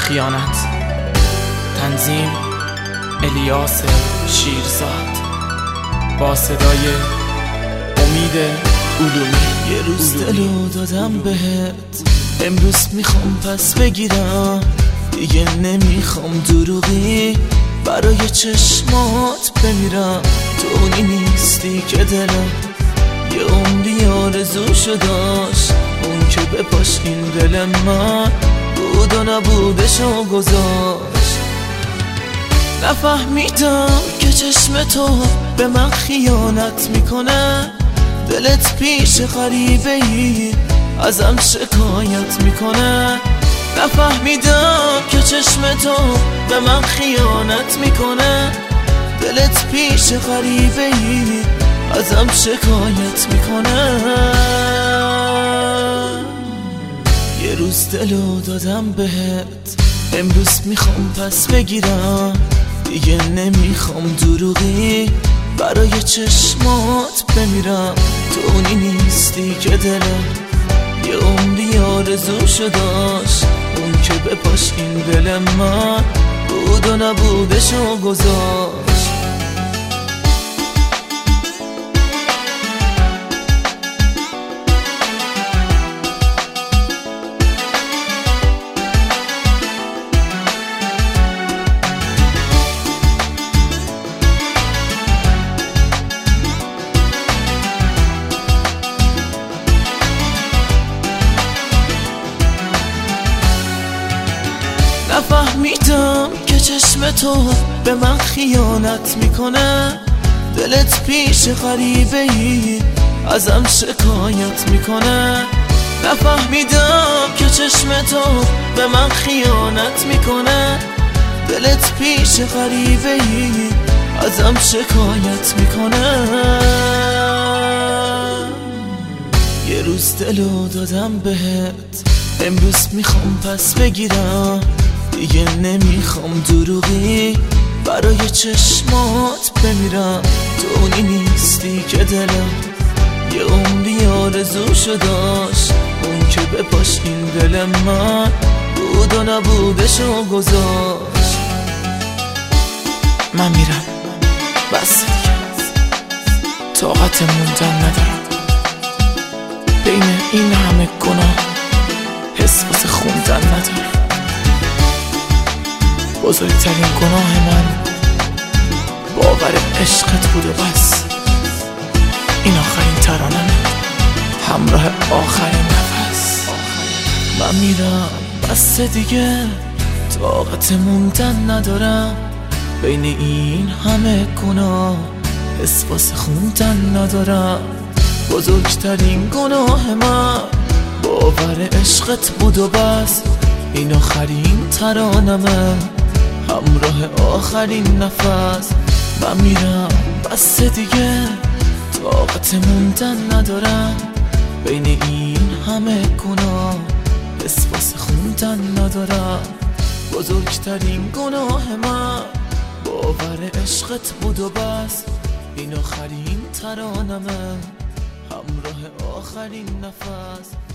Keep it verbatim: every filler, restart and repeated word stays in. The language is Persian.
خیانت. تنظیم الیاس شیرزاد با صدای امید علومی. یه روز دلو دادم بهت، امروز میخوام پس بگیرم. دیگه نمیخوام دروغی برای چشمات بمیرم. تو اونی نیستی که دلم یه عمری آرزوشو داشت، اون که بپاش این دل من بود و نبودشو گذاشت. نفهمیدم که چشم تو به من خیانت میکنه، دلت پیش غریبه ای ازم شکایت میکنه. نفهمیدم که چشم تو به من خیانت میکنه، دلت پیش غریبه ای ازم شکایت میکنه. یه روز دلو دادم بهت، امروز میخوام پس بگیرم. دیگه نمیخوام دروغی برای چشمات بمیرم. تو اونی نیستی که دلم یه عمری آرزوشو داشت، اون که بپاش این دل من بود و نبودشو گذاشت. نفهمیدم که چشم تو به من خیانت میکنه، دلت پیش غریبه ای ازم شکایت میکنه. نفهمیدم که چشم تو به من خیانت میکنه، دلت پیش غریبه ای ازم شکایت میکنه. یه روز دلو دادم بهت، امروز میخوام پس بگیرم. دیگه نمیخوام دروغی برای چشمات بمیرم. تو اونی نیستی که دلم یه عمری آرزوشو داشت، اون که بپاش این دل من بود و نبودشو گذاشت. من میرم، بس دیگه طاقت موندن ندارم. بین این همه گناه حس واسه خوندن ندارم. بزرگترین گناه من باور عشقت بود و بس. این آخرین ترانمه، همراه آخرین نفس. من میرم، بس دیگه طاقت موندن ندارم. بین این همه گناه حس واسه خوندن ندارم. بزرگترین گناه من باور عشقت بود و بس. این آخرین ترانمه، همراه آخرین نفس. من میرم، بس دیگه طاقت موندن ندارم. بین این همه گناه حس واسه خوندن ندارم. بزرگترین گناه من باور عشقت بود و بس. این آخرین ترانمه، همراه آخرین نفس.